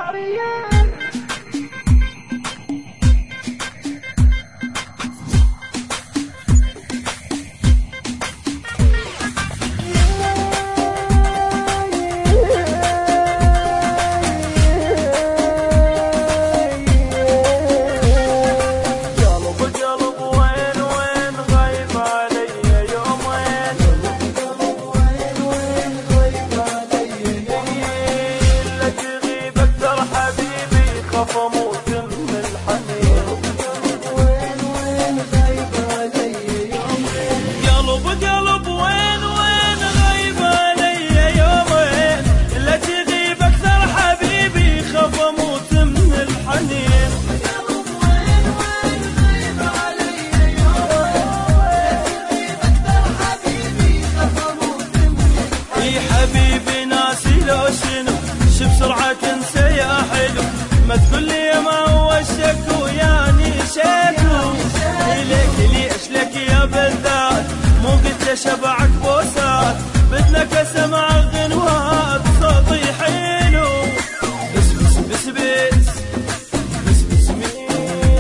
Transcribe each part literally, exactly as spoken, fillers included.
بسرعة تنسى يا حلو، ما تقول لي ما هو الشك وياني شكو. ليك ليش لك يا بالذات، مو قلت شبعك بوسات، بدنك اسمع غنوات صوتي حلو. بس بس بس بس بس بس مين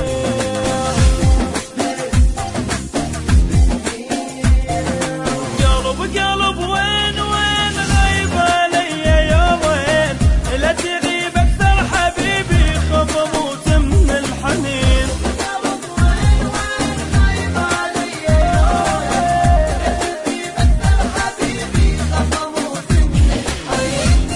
قلب قلب وين وين غايب علي يومين، لا تغيب اكثر حبيبي خف اموت من الحنين. قلب وين وين غايب علي يومين، لا تغيب اكثر حبيبي خف اموت من الحنين.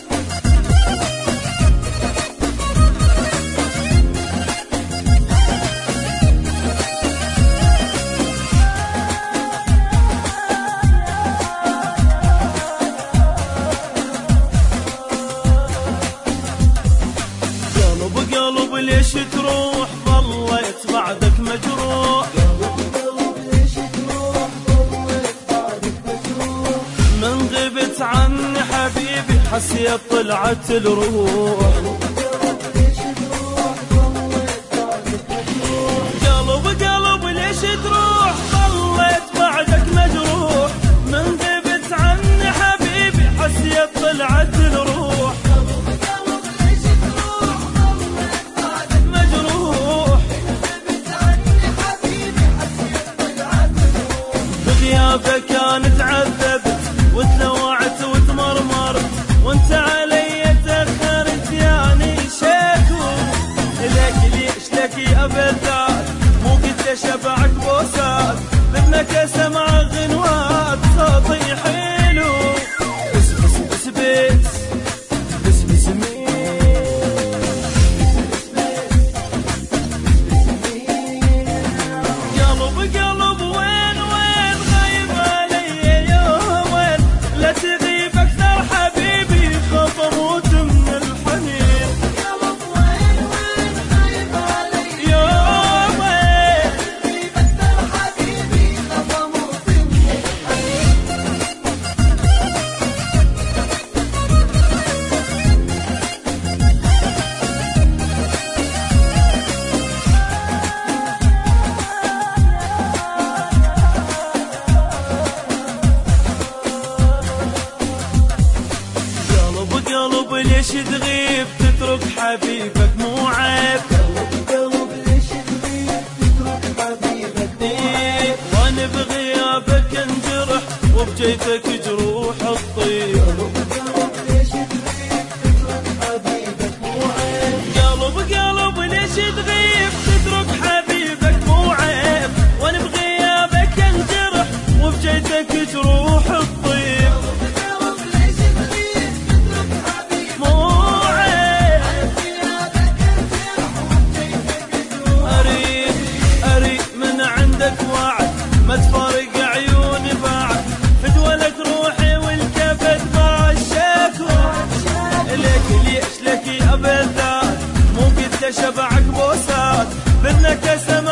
قلب قلب ليش تروح، ظليت بعدك مجروح. قلب قلب ليش تروح، ظليت بعدك مجروح. من غبت عني حبيبي حسيت طلعت الروح. قلب ليش تروح، ظليت بعدك مجروح. قلب قلب ليش تروح، ظليت بعدك مجروح. من غبت عني حبيبي حسيت طلعت الروح. بغيابك انا تعذبت وتلوعت وتمرمرت، وانت علي تاخرت ياني شكو. لك ليش لك يا بالذات، مو قلت شبعك بوسات، بدنك اسمع غنوات صوتي حلو. بس بس بس بس بس بس مين قلب قلب وين وين غايب علي يومين، لا تغيب اكثر حبيبي خاف اموت من الحنين. قلب وين وين غايب علي يومين، لا تغيب اكثر حبيبي خاف اموت من الحنين. قلب قلب ليش تغيب تترك حبيبك مو عيب. قلب قلب ليش تغيب تترك حبيبك مو عيب. وانا بغيابك انجرح وبجيتك جروح الطيب. قلب قلب ليش تغيب تترك حبيبك مو عيب. قلب قلب ليش تغيب تترك حبيبك مو عيب. وانا بغيابك انجرح وبجيتك جروح الطيب. ما تفارق عيوني بعد، فدولك روحي والكبد مع الشكو. ليك ليش لك يا بالذات، مو قلت شبعك بوسات، بدنك اسم